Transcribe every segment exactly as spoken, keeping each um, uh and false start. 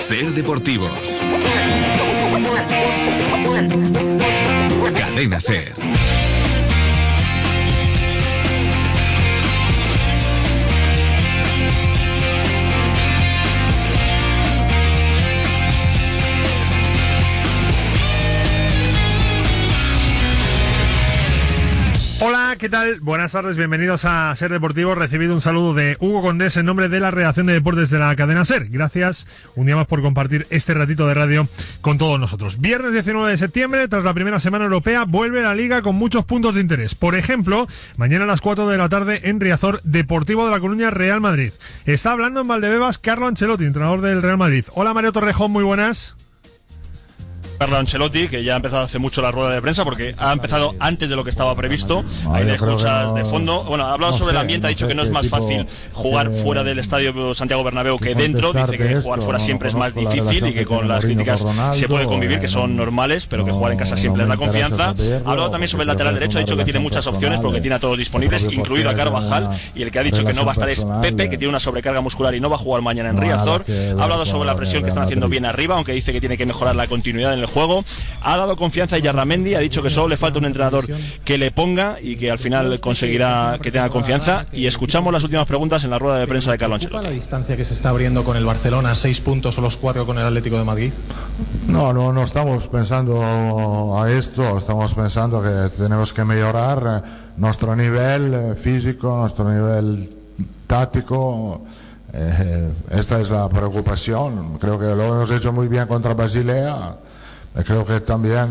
Ser Deportivos. Cadena Ser. Hola, ¿qué tal? Buenas tardes, bienvenidos a Ser Deportivo. Recibido un saludo de Hugo Condés en nombre de la redacción de deportes de la cadena Ser. Gracias un día más por compartir este ratito de radio con todos nosotros. Viernes diecinueve de septiembre, tras la primera semana europea, vuelve la Liga con muchos puntos de interés. Por ejemplo, mañana a las cuatro de la tarde en Riazor, Deportivo de La Coruña, Real Madrid. Está hablando en Valdebebas Carlo Ancelotti, entrenador del Real Madrid. Hola, Mario Torrejón, muy buenas. Carlo Ancelotti, que ya ha empezado hace mucho la rueda de prensa porque ha empezado antes de lo que estaba previsto. Hay excusas no, de fondo. Bueno, ha hablado no sobre sé, el ambiente, no ha dicho que no es más fácil jugar que, fuera del estadio Santiago Bernabéu que, que dentro. Dice que jugar esto, fuera no, siempre no es más difícil y que con las críticas Ronaldo, se puede convivir, que son normales, pero que jugar en casa siempre no es la confianza. Ha hablado también sobre el lateral derecho, ha dicho que tiene muchas opciones porque tiene a todos disponibles, incluido a Carvajal, y el que ha dicho que no va a estar es Pepe, que tiene una sobrecarga muscular y no va a jugar mañana en Riazor. Ha hablado sobre la presión que están haciendo bien arriba, aunque dice que tiene que mejorar la continuidad en el juego. Ha dado confianza a Yarramendi, ha dicho que solo le falta un entrenador que le ponga y que al final conseguirá que tenga confianza. Y escuchamos las últimas preguntas en la rueda de prensa de Carlo Ancelotti. ¿La distancia que se está abriendo con el Barcelona, seis puntos o los cuatro con el Atlético de Madrid? No, no, no estamos pensando a esto, estamos pensando que tenemos que mejorar nuestro nivel físico, nuestro nivel táctico. Eh, esta es la preocupación. Creo que lo hemos hecho muy bien contra Basilea. Creo que también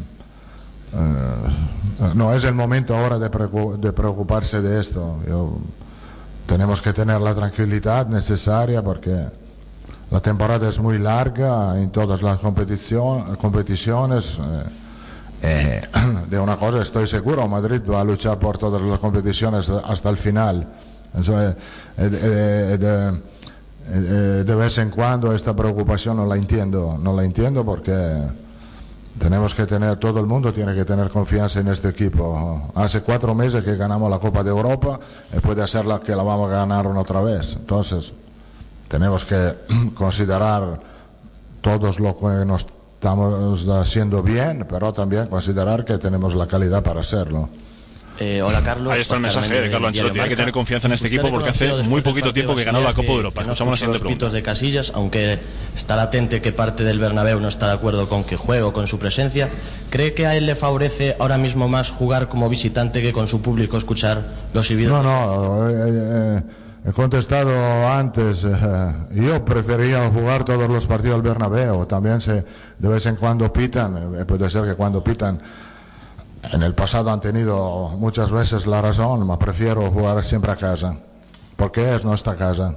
eh, no es el momento ahora de, preocup- de preocuparse de esto. Yo, tenemos que tener la tranquilidad necesaria porque la temporada es muy larga en todas las competición, competiciones. Eh, eh, de una cosa estoy seguro, Madrid va a luchar por todas las competiciones hasta el final. Eso, eh, eh, de, eh, de vez en cuando esta preocupación no la entiendo, no la entiendo porque tenemos que tener, todo el mundo tiene que tener confianza en este equipo. Hace cuatro meses que ganamos la Copa de Europa y puede ser la que la vamos a ganar otra vez. Entonces, tenemos que considerar todos lo que nos estamos haciendo bien, pero también considerar que tenemos la calidad para hacerlo. Eh, hola Carlos. Ahí está el mensaje de, de Carlo Ancelotti. Hay que tener confianza en este equipo porque hace muy poquito tiempo que ganó la Copa de Europa. Escuchamos la siguiente pregunta. De Casillas, aunque está latente que parte del Bernabéu no está de acuerdo con que juegue o con su presencia, ¿cree que a él le favorece ahora mismo más jugar como visitante que con su público escuchar los silbidos? No, no. Eh, eh, he contestado antes. Eh, yo prefería jugar todos los partidos del Bernabéu. También se, de vez en cuando pitan. Eh, puede ser que cuando pitan. En el pasado han tenido muchas veces la razón, pero prefiero jugar siempre a casa, porque es nuestra casa.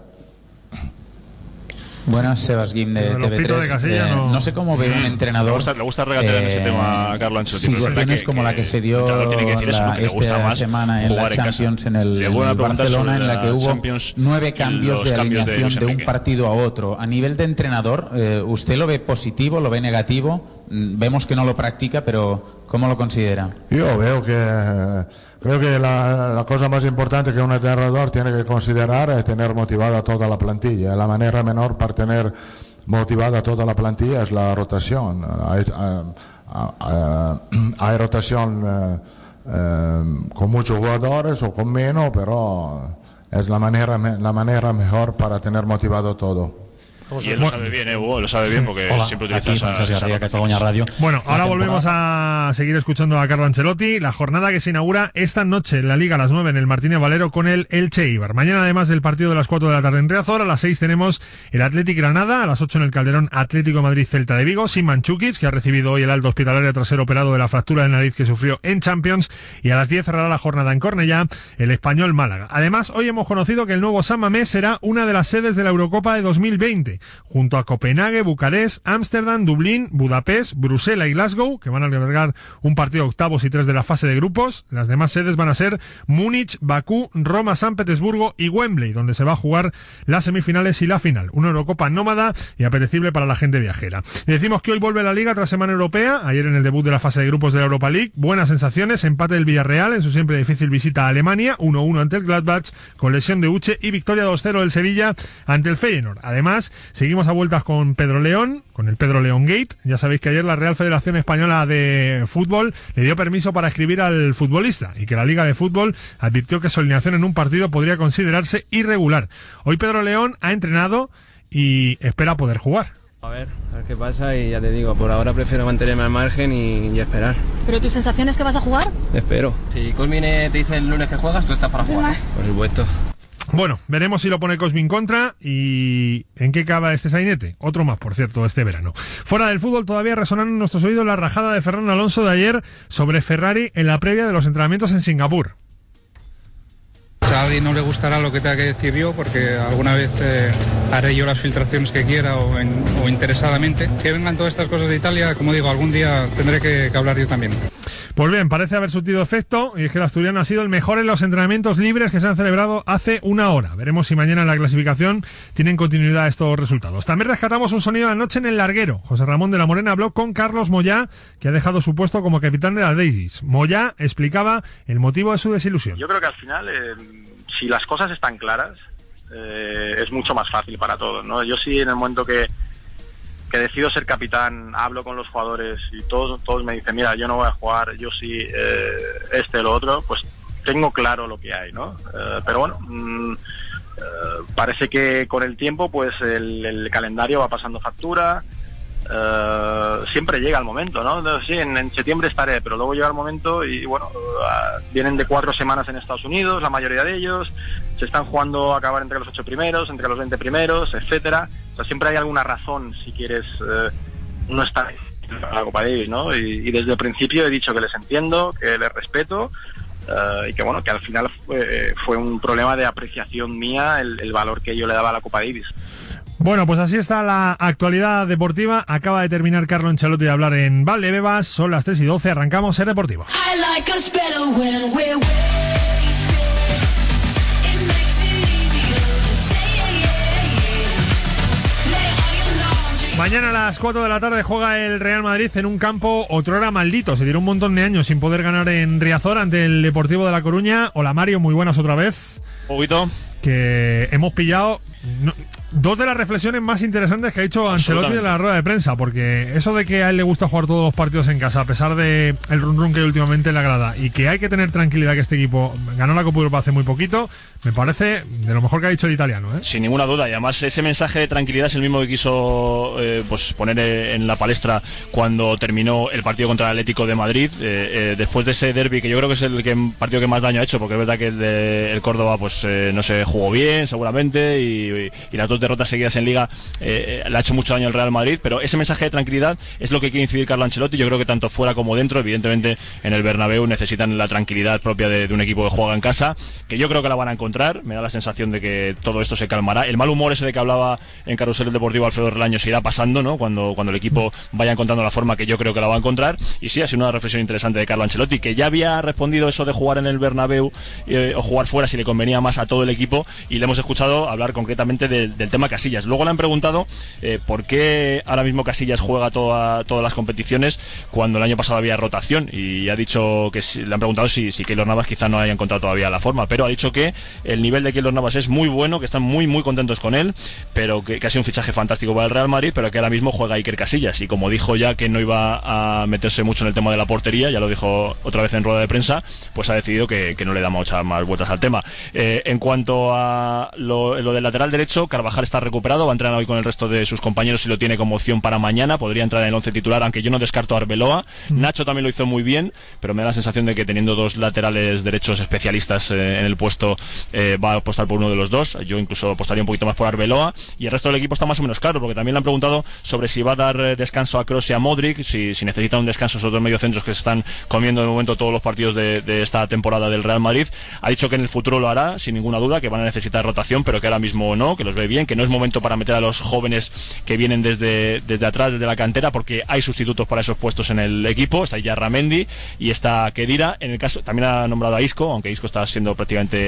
Buenas, Sebas Guim de T V tres. De Casilla, eh, no... no sé cómo ve un entrenador. Le gusta, le gusta regatear eh, en ese tema a Carlo Ancelotti. Situaciones que, como que, la que se dio no tiene que decir eso, la, esta semana en la Champions en el, en el Barcelona, en la que hubo Champions, nueve cambios de cambios alineación de, de un partido a otro. A nivel de entrenador, eh, ¿usted lo ve positivo, lo ve negativo? Vemos que no lo practica, pero ¿cómo lo considera? Yo veo que creo que la, la cosa más importante que un entrenador tiene que considerar es tener motivada toda la plantilla. La manera menor para tener motivada toda la plantilla es la rotación. Hay, hay, hay rotación eh, eh, con muchos jugadores o con menos, pero es la manera, la manera mejor para tener motivado todo. Y él lo sabe bien, eh, Hugo, lo sabe bien porque Hola, siempre utiliza aquí, esa, esa, esa Cataluña Radio. Bueno, ahora volvemos a seguir escuchando a Carlo Ancelotti. La jornada que se inaugura esta noche en la Liga a las nueve en el Martínez Valero con el Elche Eibar. Mañana, además del partido de las cuatro de la tarde en Riazor, a las seis tenemos el Athletic Granada, a las ocho en el Calderón Atlético Madrid Celta de Vigo, sin Mandžukić, que ha recibido hoy el alta hospitalaria tras ser operado de la fractura de nariz que sufrió en Champions, y a las diez cerrará la jornada en Cornellá el Español Málaga. Además, hoy hemos conocido que el nuevo San Mamés será una de las sedes de la Eurocopa de dos mil veinte, junto a Copenhague, Bucarest, Ámsterdam, Dublín, Budapest, Bruselas y Glasgow, que van a albergar un partido octavos y tres de la fase de grupos. Las demás sedes van a ser Múnich, Bakú, Roma, San Petersburgo y Wembley, donde se va a jugar las semifinales y la final. Una Eurocopa nómada y apetecible para la gente viajera. Y decimos que hoy vuelve la Liga tras semana europea, ayer en el debut de la fase de grupos de la Europa League. Buenas sensaciones, empate del Villarreal en su siempre difícil visita a Alemania, uno uno ante el Gladbach, con lesión de Uche, y victoria dos cero del Sevilla ante el Feyenoord. Además, Seguimos a vueltas con Pedro León, con el Pedro León Gate. Ya sabéis que ayer la Real Federación Española de Fútbol le dio permiso para escribir al futbolista y que la Liga de Fútbol advirtió que su alineación en un partido podría considerarse irregular. Hoy Pedro León ha entrenado y espera poder jugar. A ver, a ver qué pasa y ya te digo, por ahora prefiero mantenerme al margen y, y esperar. ¿Pero tus sensaciones que vas a jugar? Espero. Si Cosmine te dice el lunes que juegas, tú estás para jugar, ¿eh? Por supuesto. Bueno, veremos si lo pone Cosmi en contra y en qué acaba este sainete. Otro más, por cierto, este verano. Fuera del fútbol todavía resonan en nuestros oídos la rajada de Fernando Alonso de ayer sobre Ferrari en la previa de los entrenamientos en Singapur. A alguien no le gustará lo que tenga que decir yo, porque alguna vez eh, haré yo las filtraciones que quiera o, en, o interesadamente. Que vengan todas estas cosas de Italia, como digo, algún día tendré que, que hablar yo también. Pues bien, parece haber surtido efecto y es que el asturiano ha sido el mejor en los entrenamientos libres que se han celebrado hace una hora. Veremos si mañana en la clasificación tienen continuidad estos resultados. También rescatamos un sonido de la noche en el larguero. José Ramón de la Morena habló con Carlos Moyá, que ha dejado su puesto como capitán de la Daisies. Moyá explicaba el motivo de su desilusión. Yo creo que al final, eh, si las cosas están claras, eh, es mucho más fácil para todos, ¿no? Yo sí, en el momento que que decido ser capitán, hablo con los jugadores y todos todos me dicen, mira, yo no voy a jugar, yo sí, eh, este, lo otro, pues tengo claro lo que hay, ¿no? Eh, pero bueno, mmm, eh, parece que con el tiempo, pues el, el calendario va pasando factura, eh, siempre llega el momento, ¿no? Entonces, sí, en, en septiembre estaré, pero luego llega el momento y, bueno, uh, vienen de cuatro semanas en Estados Unidos, la mayoría de ellos, se están jugando a acabar entre los ocho primeros, entre los veinte primeros, etcétera. O sea, siempre hay alguna razón si quieres eh, no estar en la Copa Davis, ¿no? Y, y desde el principio he dicho que les entiendo, que les respeto eh, y que, bueno, que al final fue, fue un problema de apreciación mía el, el valor que yo le daba a la Copa Davis. Bueno, pues así está la actualidad deportiva. Acaba de terminar Carlo Ancelotti de hablar en Valdebebas. Son las tres y doce. Arrancamos Ser Deportivos. Mañana a las cuatro de la tarde juega el Real Madrid en un campo otrora maldito. Se tiró un montón de años sin poder ganar en Riazor ante el Deportivo de La Coruña. Hola Mario, muy buenas otra vez. Un poquito. Que hemos pillado no, dos de las reflexiones más interesantes que ha hecho Ancelotti en la rueda de prensa, porque eso de que a él le gusta jugar todos los partidos en casa, a pesar de el run run que últimamente le agrada, y que hay que tener tranquilidad que este equipo ganó la Copa Europa hace muy poquito, me parece de lo mejor que ha dicho el italiano, ¿eh? Sin ninguna duda, y además ese mensaje de tranquilidad es el mismo que quiso eh, pues poner en la palestra cuando terminó el partido contra el Atlético de Madrid, eh, eh, después de ese derbi, que yo creo que es el que, partido que más daño ha hecho, porque es verdad que el, de, el Córdoba pues eh, no se jugó bien seguramente, y, y, y las dos derrotas seguidas en Liga eh, le ha hecho mucho daño al Real Madrid, pero ese mensaje de tranquilidad es lo que quiere incidir Carlo Ancelotti. Yo creo que tanto fuera como dentro, evidentemente en el Bernabéu necesitan la tranquilidad propia de, de un equipo que juega en casa, que yo creo que la van a encontrar. Me da la sensación de que todo esto se calmará. El mal humor ese de que hablaba en Carrusel Deportivo Alfredo Relaño se irá pasando, ¿no? Cuando, cuando el equipo vaya encontrando la forma, que yo creo que la va a encontrar. Y sí, ha sido una reflexión interesante de Carlo Ancelotti, que ya había respondido eso de jugar en el Bernabéu eh, o jugar fuera si le convenía más a todo el equipo, y le hemos escuchado hablar concretamente de, del tema Casillas. Luego le han preguntado eh, por qué ahora mismo Casillas juega toda, todas las competiciones cuando el año pasado había rotación, y ha dicho que si, le han preguntado si, si Keylor Navas quizá no haya encontrado todavía la forma, pero ha dicho que el nivel de Keylor Navas es muy bueno, que están muy muy contentos con él, pero que, que ha sido un fichaje fantástico para el Real Madrid, pero que ahora mismo juega Iker Casillas, y como dijo ya que no iba a meterse mucho en el tema de la portería, ya lo dijo otra vez en rueda de prensa, pues ha decidido que, que no le da muchas más vueltas al tema. Eh, en cuanto a lo, lo del lateral derecho, Carvajal está recuperado, va a entrenar hoy con el resto de sus compañeros y lo tiene como opción para mañana, podría entrar en el once titular, aunque yo no descarto a Arbeloa. Mm. Nacho también lo hizo muy bien, pero me da la sensación de que teniendo dos laterales derechos especialistas eh, en el puesto, eh, va a apostar por uno de los dos. Yo incluso apostaría un poquito más por Arbeloa, y el resto del equipo está más o menos claro, porque también le han preguntado sobre si va a dar eh, descanso a Kroos y a Modric, si, si necesita un descanso esos dos mediocentros que se están comiendo de momento todos los partidos de, de esta temporada del Real Madrid. Ha dicho que en el futuro lo hará, sin ninguna duda, que van a necesitar rotación, pero que ahora mismo no, que los ve bien, que no es momento para meter a los jóvenes que vienen desde, desde atrás, desde la cantera, porque hay sustitutos para esos puestos en el equipo. Está ya Ramendi y está Khedira. En el caso, también ha nombrado a Isco, aunque Isco está siendo prácticamente un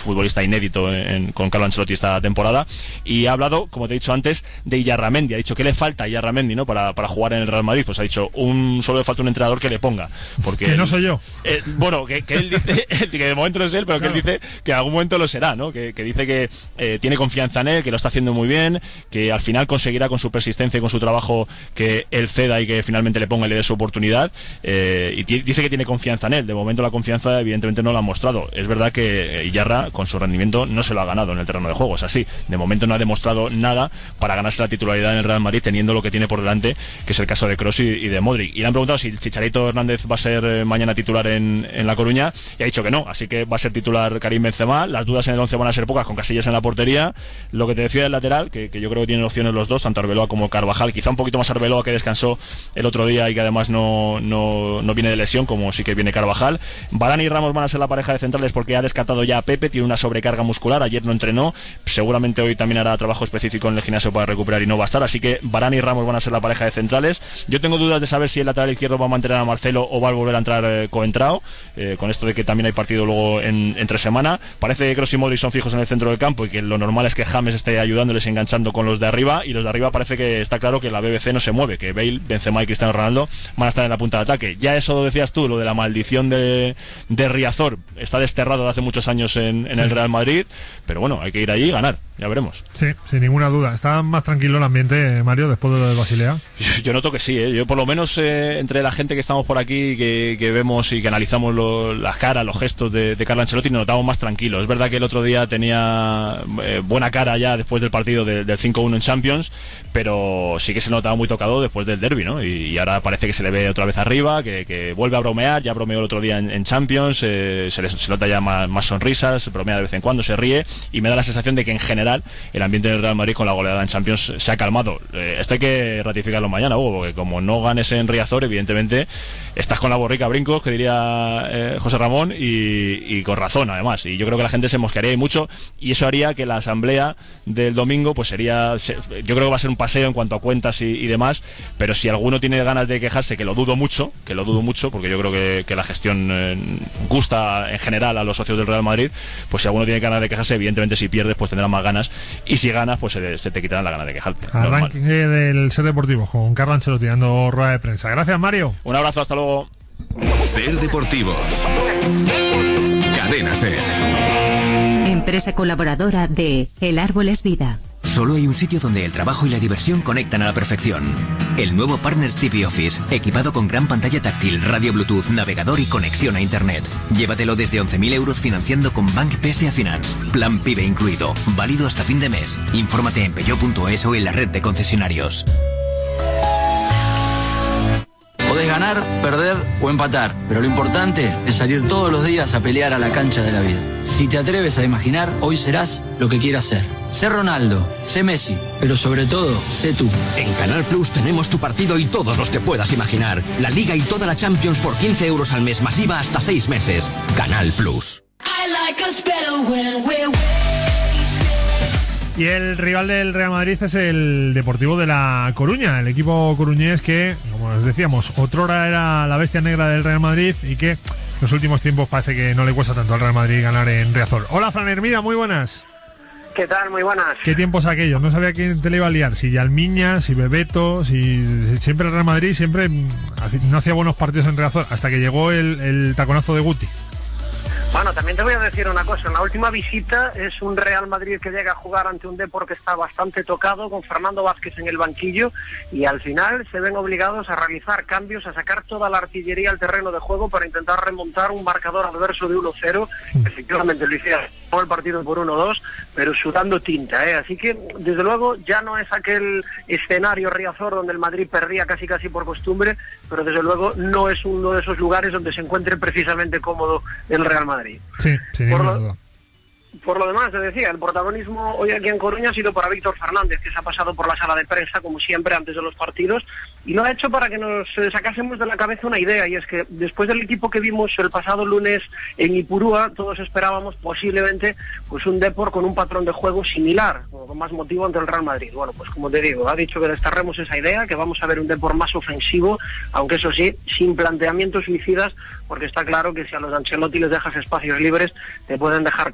futbolista inédito en, con Carlo Ancelotti esta temporada, y ha hablado, como te he dicho antes, de Iyarramendi. Ha dicho que le falta a Iyarramendi, ¿no? Para, para jugar en el Real Madrid. Pues ha dicho, un solo le falta un entrenador que le ponga. Porque que no soy yo. Eh, bueno, que, que él dice, que de momento no es él, pero claro, que él dice que en algún momento lo será, ¿no? Que, que dice que eh, tiene confianza en él, que lo está haciendo muy bien, que al final conseguirá con su persistencia y con su trabajo que él ceda y que finalmente le ponga y le dé su oportunidad. Eh, y dice que tiene confianza en él. De momento la confianza evidentemente no la ha mostrado. Es verdad que Iyarra con su rendimiento no se lo ha ganado en el terreno de juego, es así. De momento no ha demostrado nada para ganarse la titularidad en el Real Madrid, teniendo lo que tiene por delante, que es el caso de Kroos y, y de Modric. Y le han preguntado si el Chicharito Hernández va a ser eh, mañana titular en, en La Coruña, y ha dicho que no, así que va a ser titular Karim Benzema. Las dudas en el once van a ser pocas, con Casillas en la portería. Lo que te decía del lateral, que, que yo creo que tienen opciones los dos, tanto Arbeloa como Carvajal, quizá un poquito más Arbeloa, que descansó el otro día y que además no, no, no viene de lesión, como sí que viene Carvajal. Varane y Ramos van a ser la pareja de centrales, porque ha descartado ya a Pepe, tiene una sobrecarga muscular, ayer no entrenó, seguramente hoy también hará trabajo específico en el gimnasio para recuperar y no va a estar, así que Varane y Ramos van a ser la pareja de centrales. Yo tengo dudas de saber si el lateral izquierdo va a mantener a Marcelo o va a volver a entrar eh, Coentrao, eh, con esto de que también hay partido luego en, entre semana. Parece que Kroos y Modric son fijos en el centro del campo y que lo normal es que James esté ayudándoles y enganchando con los de arriba, y los de arriba parece que está claro que la B B C no se mueve, que Bale, Benzema y Cristiano Ronaldo van a estar en la punta de ataque. Ya eso lo decías tú, lo de la maldición de, de Riazor está desterrado de hace muchos años en, en sí. el Real Madrid, pero bueno, hay que ir allí y ganar, ya veremos. Sí, sin ninguna duda. Está más tranquilo el ambiente, Mario, después de lo de Basilea. Yo noto que sí, ¿eh? Yo por lo menos eh, entre la gente que estamos por aquí, que, que vemos y que analizamos lo, las caras, los gestos de, de Carlo Ancelotti, nos notamos más tranquilos. Es verdad que el otro día tenía eh, buena cara ya después del partido de, del cinco uno en Champions, pero sí que se notaba muy tocado después del derbi, ¿no? Y, y ahora parece que se le ve otra vez arriba, que, que vuelve a bromear, ya bromeó el otro día en, en Champions, eh, se, le, se nota ya más, más sonrisas, bromea de vez en cuando, se ríe, y me da la sensación de que en general el ambiente del Real Madrid con la goleada en Champions se ha calmado. Eh, esto hay que ratificarlo mañana, Hugo, porque como no ganes en Riazor, evidentemente estás con la borrica a brincos, que diría eh, José Ramón, y, y con razón además, y yo creo que la gente se mosquearía mucho, y eso haría que la asamblea del domingo pues sería, se, yo creo que va a ser un paseo en cuanto a cuentas y, y demás, pero si alguno tiene ganas de quejarse, que lo dudo mucho, que lo dudo mucho, porque yo creo que, que la gestión eh, gusta en general a los socios del Real Madrid, pues si alguno tiene ganas de quejarse, evidentemente si pierdes pues tendrá más ganas, y si ganas pues se, se te quitarán la gana de quejarte. Arranque del Ser Deportivo con Carlo Ancelotti dando rueda de prensa. Gracias, Mario. Un abrazo, hasta luego. Ser Deportivos. Cadena Ser. Empresa colaboradora de El Árbol es Vida. Solo hay un sitio donde el trabajo y la diversión conectan a la perfección. El nuevo Partner T V Office, equipado con gran pantalla táctil, radio Bluetooth, navegador y conexión a Internet. Llévatelo desde once mil euros financiando con Bank P S A Finance. Plan PIBE incluido. Válido hasta fin de mes. Infórmate en peugeot punto es o en la red de concesionarios. Podés ganar, perder o empatar, pero lo importante es salir todos los días a pelear a la cancha de la vida. Si te atreves a imaginar, hoy serás lo que quieras ser. Sé Ronaldo, sé Messi, pero sobre todo, sé tú. En Canal Plus tenemos tu partido y todos los que puedas imaginar. La Liga y toda la Champions por quince euros al mes, masiva hasta seis meses. Canal Plus. Y el rival del Real Madrid es el Deportivo de La Coruña, el equipo coruñés que, como os decíamos, otrora era la bestia negra del Real Madrid y que en los últimos tiempos parece que no le cuesta tanto al Real Madrid ganar en Riazor. Hola, Fran Hermida, muy buenas. ¿Qué tal? Muy buenas. ¿Qué tiempos aquellos? No sabía quién te le iba a liar, si Yalmiña, si Bebeto, si, si siempre el Real Madrid siempre no hacía buenos partidos en Riazor, hasta que llegó el, el taconazo de Guti. Bueno, también te voy a decir una cosa. En la última visita es un Real Madrid que llega a jugar ante un Depor que está bastante tocado, con Fernando Vázquez en el banquillo, y al final se ven obligados a realizar cambios, a sacar toda la artillería al terreno de juego para intentar remontar un marcador adverso de uno cero. Efectivamente lo hicieron el partido por uno dos, pero sudando tinta, ¿eh? Así que, desde luego, ya no es aquel escenario Riazor donde el Madrid perdía casi casi por costumbre, pero desde luego no es uno de esos lugares donde se encuentre precisamente cómodo el Real Madrid. Sí, sin ninguna duda. Por lo demás, te decía, el protagonismo hoy aquí en Coruña ha sido para Víctor Fernández, que se ha pasado por la sala de prensa, como siempre, antes de los partidos, y lo ha hecho para que nos sacásemos de la cabeza una idea, y es que después del equipo que vimos el pasado lunes en Ipurúa, todos esperábamos posiblemente pues un Depor con un patrón de juego similar, con más motivo ante el Real Madrid. Bueno, pues como te digo, ha dicho que desterremos esa idea, que vamos a ver un Depor más ofensivo, aunque eso sí, sin planteamientos suicidas, porque está claro que si a los Ancelotti les dejas espacios libres, te pueden dejar cabo a las primeras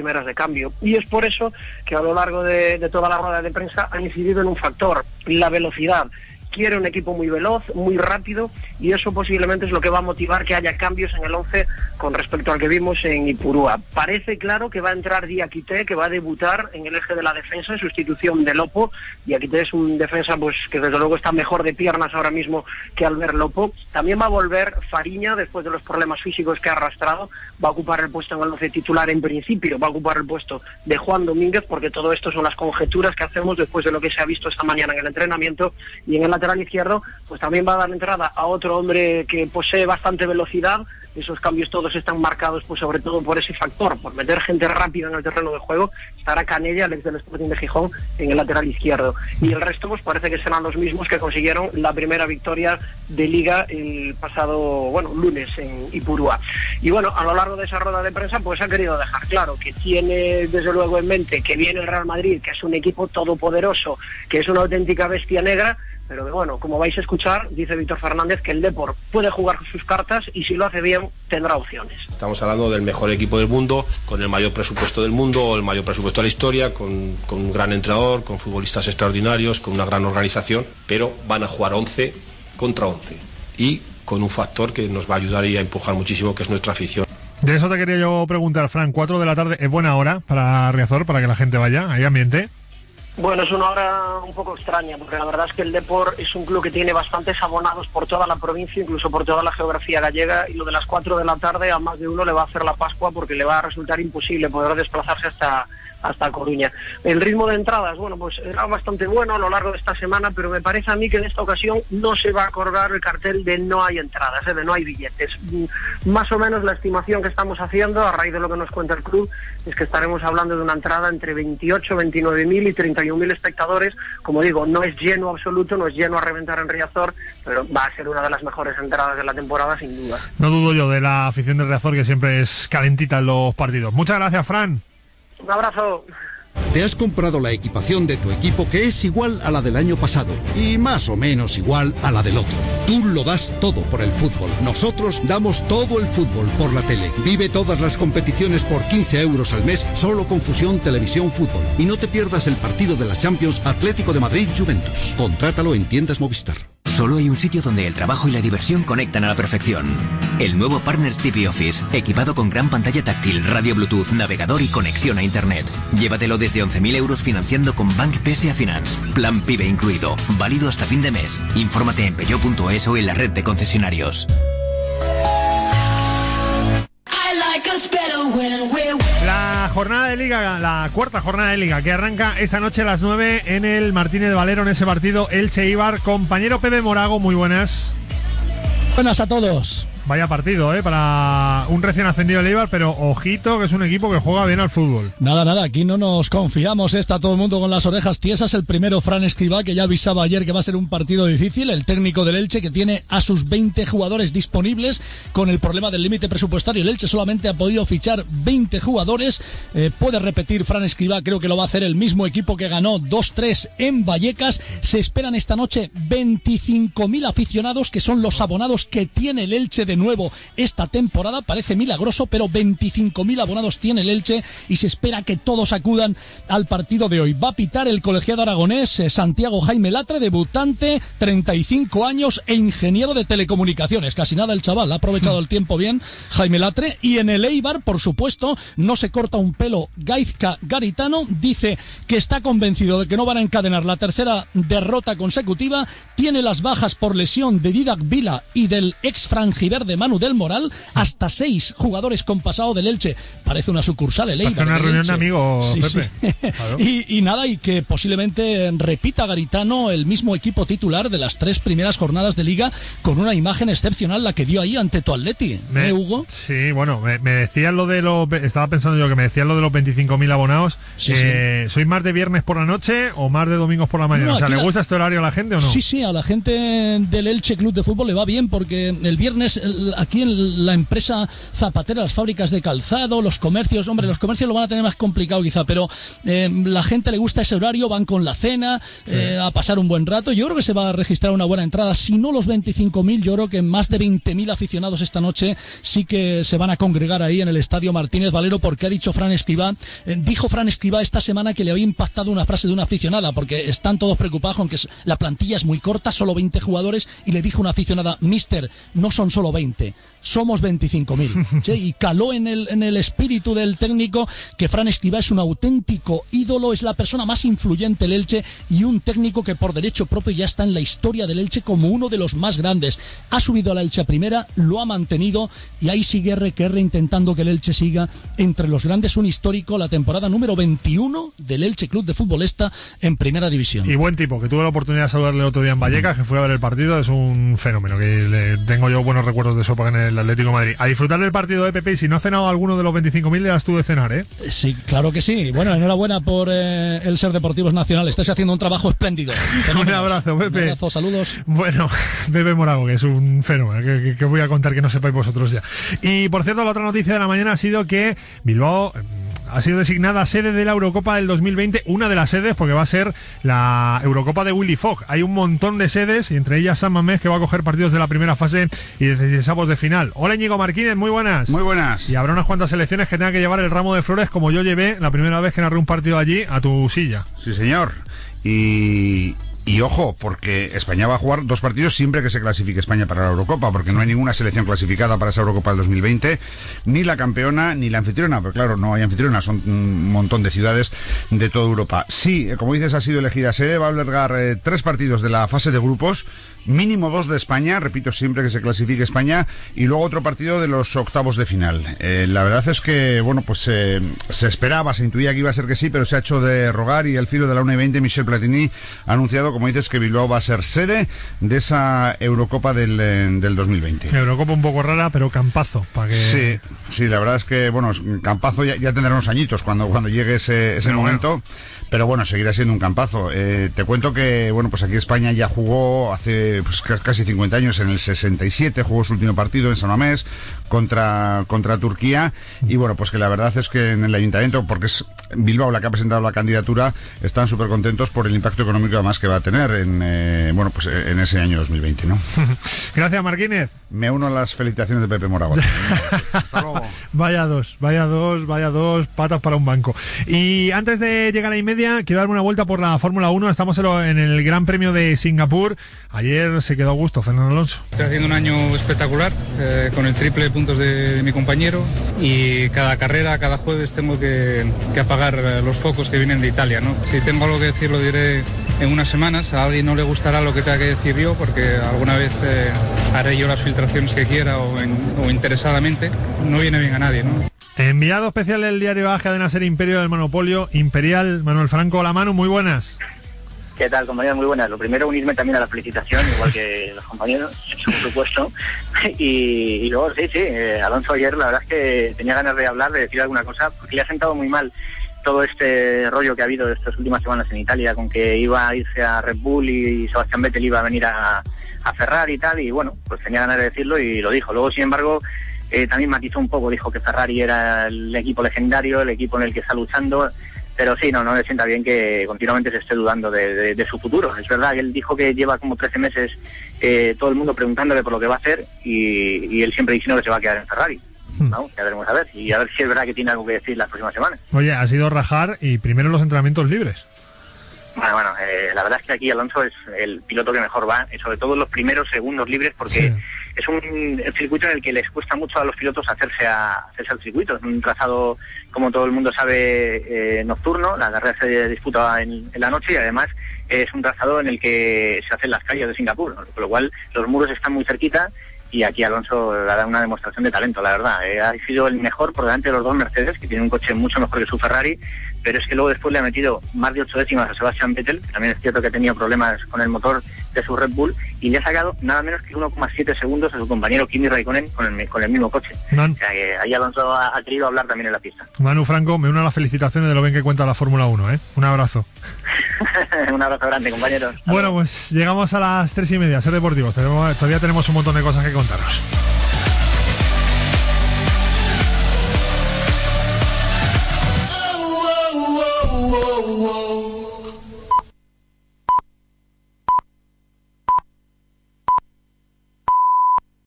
primeras de cambio. Y es por eso que a lo largo de, de toda la rueda de prensa ha incidido en un factor, la velocidad. Quiere un equipo muy veloz, muy rápido, y eso posiblemente es lo que va a motivar que haya cambios en el once con respecto al que vimos en Ipurúa. Parece claro que va a entrar Diakité, que va a debutar en el eje de la defensa en sustitución de Lopo. Diakité es un defensa pues que desde luego está mejor de piernas ahora mismo que Albert Lopo. También va a volver Fariña después de los problemas físicos que ha arrastrado. Va a ocupar el puesto en el once titular en principio, va a ocupar el puesto de Juan Domínguez, porque todo esto son las conjeturas que hacemos después de lo que se ha visto esta mañana en el entrenamiento. Y en el lateral izquierdo pues también va a dar entrada a otro hombre que posee bastante velocidad. Esos cambios todos están marcados pues sobre todo por ese factor, por meter gente rápida en el terreno de juego. Estará Canella, el ex del Sporting de Gijón, en el lateral izquierdo, y el resto pues parece que serán los mismos que consiguieron la primera victoria de Liga el pasado, bueno, lunes en Ipurúa. Y bueno, a lo largo de esa rueda de prensa pues ha querido dejar claro que tiene desde luego en mente que viene el Real Madrid, que es un equipo todopoderoso, que es una auténtica bestia negra, pero que bueno, como vais a escuchar, dice Víctor Fernández que el Depor puede jugar sus cartas y si lo hace bien tendrá opciones. Estamos hablando del mejor equipo del mundo, con el mayor presupuesto del mundo, o el mayor presupuesto de la historia, con, con un gran entrenador, con futbolistas extraordinarios, con una gran organización, pero van a jugar once contra once y con un factor que nos va a ayudar y a empujar muchísimo, que es nuestra afición. De eso te quería yo preguntar, Fran. Cuatro de la tarde, ¿es buena hora para Riazor, para que la gente vaya? ¿Hay ambiente? Bueno, es una hora un poco extraña, porque la verdad es que el Depor es un club que tiene bastantes abonados por toda la provincia, incluso por toda la geografía gallega, y lo de las cuatro de la tarde a más de uno le va a hacer la Pascua, porque le va a resultar imposible poder desplazarse hasta hasta Coruña. El ritmo de entradas, bueno, pues era bastante bueno a lo largo de esta semana, pero me parece a mí que en esta ocasión no se va a acordar el cartel de no hay entradas, ¿eh? de no hay billetes. Más o menos la estimación que estamos haciendo, a raíz de lo que nos cuenta el club, es que estaremos hablando de una entrada entre veintiocho, veintinueve mil y treinta y un mil espectadores. Como digo, no es lleno absoluto, no es lleno a reventar en Riazor, pero va a ser una de las mejores entradas de la temporada, sin duda. No dudo yo de la afición de Riazor, que siempre es calentita en los partidos. Muchas gracias, Fran. Un abrazo. Te has comprado la equipación de tu equipo, que es igual a la del año pasado y más o menos igual a la del otro. Tú lo das todo por el fútbol. Nosotros damos todo el fútbol por la tele. Vive todas las competiciones por quince euros al mes, solo con Fusión Televisión Fútbol. Y no te pierdas el partido de la Champions Atlético de Madrid-Juventus. Contrátalo en tiendas Movistar. Solo hay un sitio donde el trabajo y la diversión conectan a la perfección. El nuevo Partner T V Office, equipado con gran pantalla táctil, radio Bluetooth, navegador y conexión a Internet. Llévatelo desde once mil euros financiando con Bank P S A Finance. Plan PIBE incluido. Válido hasta fin de mes. Infórmate en peugeot punto es o en la red de concesionarios. La jornada de Liga, la cuarta jornada de Liga, que arranca esta noche a las nueve en el Martínez Valero, en ese partido Elche-Eibar. Compañero Pepe Morago, muy buenas. Buenas a todos. Vaya partido, ¿eh? Para un recién ascendido del Eibar, pero ojito, que es un equipo que juega bien al fútbol. Nada, nada, aquí no nos confiamos, está todo el mundo con las orejas tiesas. El primero, Fran Escribá, que ya avisaba ayer que va a ser un partido difícil. El técnico del Elche, que tiene a sus veinte jugadores disponibles con el problema del límite presupuestario. El Elche solamente ha podido fichar veinte jugadores. Eh, puede repetir Fran Escribá, creo que lo va a hacer el mismo equipo que ganó dos tres en Vallecas. Se esperan esta noche veinticinco mil aficionados, que son los abonados que tiene el Elche de nuevo esta temporada. Parece milagroso, pero veinticinco mil abonados tiene el Elche y se espera que todos acudan al partido de hoy. Va a pitar el colegiado aragonés eh, Santiago Jaime Latre, debutante, treinta y cinco años e ingeniero de telecomunicaciones. Casi nada el chaval, ha aprovechado el tiempo bien Jaime Latre. Y en el Eibar, por supuesto, no se corta un pelo Gaizka Garitano, dice que está convencido de que no van a encadenar la tercera derrota consecutiva. Tiene las bajas por lesión de Didac Vila y del ex frangiverde de Manu del Moral, hasta seis jugadores con pasado del Elche. Parece una sucursal el Eibar. Hace una reunión de amigos, sí, Pepe. Sí. Claro. y, y nada, y que posiblemente repita Garitano el mismo equipo titular de las tres primeras jornadas de Liga, con una imagen excepcional la que dio ahí ante tu Atleti, me, ¿eh, Hugo? Sí, bueno, me, me decían lo de los... Estaba pensando yo que me decían lo de los veinticinco mil abonados. Sí, eh, sí. ¿Sois más de viernes por la noche o más de domingos por la mañana? No, o sea, ¿le la... gusta este horario a la gente o no? Sí, sí, a la gente del Elche Club de Fútbol le va bien, porque el viernes el, aquí en la empresa zapatera, las fábricas de calzado, los comercios, hombre, los comercios lo van a tener más complicado quizá, pero eh, la gente le gusta ese horario, van con la cena, sí. eh, a pasar un buen rato. Yo creo que se va a registrar una buena entrada, si no los veinticinco mil, yo creo que más de veinte mil aficionados esta noche sí que se van a congregar ahí en el Estadio Martínez Valero, porque ha dicho Fran Escribá, eh, dijo Fran Escribá esta semana que le había impactado una frase de una aficionada, porque están todos preocupados con que la plantilla es muy corta, solo veinte jugadores, y le dijo una aficionada: mister, no son solo veinte, somos veinticinco mil. ¿Sí? Y caló en el, en el espíritu del técnico que Fran Escribá es un auténtico ídolo, es la persona más influyente del Elche y un técnico que por derecho propio ya está en la historia del Elche como uno de los más grandes. Ha subido a la Elche a primera, lo ha mantenido y ahí sigue R que R intentando que el Elche siga entre los grandes. Un histórico, la temporada número veintiuno del Elche Club de Futbolista en primera división. Y buen tipo, que tuve la oportunidad de saludarle el otro día en Vallecas, que fue a ver el partido, es un fenómeno, que le tengo yo buenos recuerdos de su época en el Atlético de Madrid. A disfrutar del partido de Pepe, y si no ha cenado alguno de los veinticinco mil, le das tú de cenar, ¿eh? Sí, claro que sí. Bueno, enhorabuena por eh, el Ser Deportivos Nacional, estáis haciendo un trabajo espléndido. Un abrazo, Pepe. Un abrazo, saludos. Bueno, Pepe Morago, que es un fenómeno, que, que, que voy a contar que no sepáis vosotros ya. Y por cierto, la otra noticia de la mañana ha sido que Bilbao ha sido designada sede de la Eurocopa del dos mil veinte, una de las sedes, porque va a ser la Eurocopa de Willy Fogg. Hay un montón de sedes, y entre ellas San Mamés, que va a coger partidos de la primera fase y de dieciseisavos de final. Hola, Íñigo Martínez, muy buenas. Muy buenas. Y habrá unas cuantas selecciones que tengan que llevar el ramo de flores, como yo llevé la primera vez que narré un partido allí, a tu silla. Sí, señor. Y... Y ojo, porque España va a jugar dos partidos siempre que se clasifique España para la Eurocopa, porque no hay ninguna selección clasificada para esa Eurocopa del dos mil veinte, ni la campeona ni la anfitriona, pero claro, no hay anfitriona, son un montón de ciudades de toda Europa. Sí, como dices, ha sido elegida sede, va a albergar eh, tres partidos de la fase de grupos, mínimo dos de España, repito, siempre que se clasifique España, y luego otro partido de los octavos de final. Eh, la verdad es que, bueno, pues eh, se esperaba, se intuía que iba a ser que sí, pero se ha hecho de rogar, y al filo de la una y veinte Michel Platini ha anunciado, como dices, que Bilbao va a ser sede de esa Eurocopa del, del dos mil veinte. Eurocopa un poco rara, pero campazo. Para que... Sí, sí, la verdad es que, bueno, campazo ya, ya tendrá unos añitos cuando, cuando llegue ese, ese momento. Bueno. Pero bueno, seguirá siendo un campazo. Eh, te cuento que, bueno, pues aquí España ya jugó hace pues, casi cincuenta años, en el sesenta y siete, jugó su último partido en San Mamés contra, contra Turquía. Y bueno, pues que la verdad es que en el ayuntamiento, porque es Bilbao la que ha presentado la candidatura, están súper contentos por el impacto económico además que va a tener en, eh, bueno, pues en ese año dos mil veinte, ¿no? Gracias, Martínez. Me uno a las felicitaciones de Pepe Morago. Hasta luego. Vaya dos, vaya dos, vaya dos, patas para un banco. Y antes de llegar a y media, quiero darme una vuelta por la Fórmula uno. Estamos en el Gran Premio de Singapur. Ayer se quedó a gusto Fernando Alonso. Estoy haciendo un año espectacular, eh, con el triple de puntos de, de mi compañero, y cada carrera, cada jueves tengo que, que apagar los focos que vienen de Italia, ¿no? Si tengo algo que decir lo diré en unas semanas. A alguien no le gustará lo que tenga que decir yo, porque alguna vez eh, haré yo las filtraciones que quiera o, en, o interesadamente. No viene bien a nadie, ¿no? Enviado especial del diario A G A de Nacer Imperio del Monopolio Imperial, Manuel Franco. Hola, Manu, muy buenas. ¿Qué tal, compañeros? Muy buenas. Lo primero, unirme también a la felicitación, igual que los compañeros, por supuesto. Y, y luego, sí, sí, eh, Alonso ayer, la verdad es que tenía ganas de hablar, de decir alguna cosa, porque le ha sentado muy mal todo este rollo que ha habido estas últimas semanas en Italia, con que iba a irse a Red Bull y Sebastián Vettel iba a venir a, a Ferrari y tal, y bueno, pues tenía ganas de decirlo y lo dijo. Luego, sin embargo, eh, también matizó un poco, dijo que Ferrari era el equipo legendario, el equipo en el que está luchando, pero sí, no, no le sienta bien que continuamente se esté dudando de, de, de su futuro. Es verdad que él dijo que lleva como trece meses eh, todo el mundo preguntándole por lo que va a hacer, y, y él siempre diciendo que se va a quedar en Ferrari. ¿No? Ya veremos a ver, y a ver si es verdad que tiene algo que decir las próximas semanas. Oye, ha sido rajar y primero los entrenamientos libres. Bueno, bueno, eh, la verdad es que aquí Alonso es el piloto que mejor va, y sobre todo los primeros segundos libres, porque sí. Es un circuito en el que les cuesta mucho a los pilotos hacerse, a, hacerse al circuito. Es un trazado, como todo el mundo sabe, eh, nocturno. La carrera se disputa en, en la noche, y además es un trazado en el que se hacen las calles de Singapur, ¿no? Con lo cual los muros están muy cerquita, y aquí Alonso le da una demostración de talento, la verdad. Eh, ha sido el mejor por delante de los dos Mercedes, que tienen un coche mucho mejor que su Ferrari, pero es que luego después le ha metido más de ocho décimas a Sebastián Vettel, que también es cierto que tenía problemas con el motor de su Red Bull, y le ha sacado nada menos que uno coma siete segundos a su compañero Kimi Raikkonen con el, con el mismo coche. Man. O sea, que ahí Alonso ha, ha querido hablar también en la pista. Manu Franco, me uno a las felicitaciones de lo bien que cuenta la Fórmula uno, ¿eh? Un abrazo. Un abrazo grande, compañeros. Bueno, pues llegamos a las tres y media, Ser Deportivos. Tenemos, todavía tenemos un montón de cosas que contaros.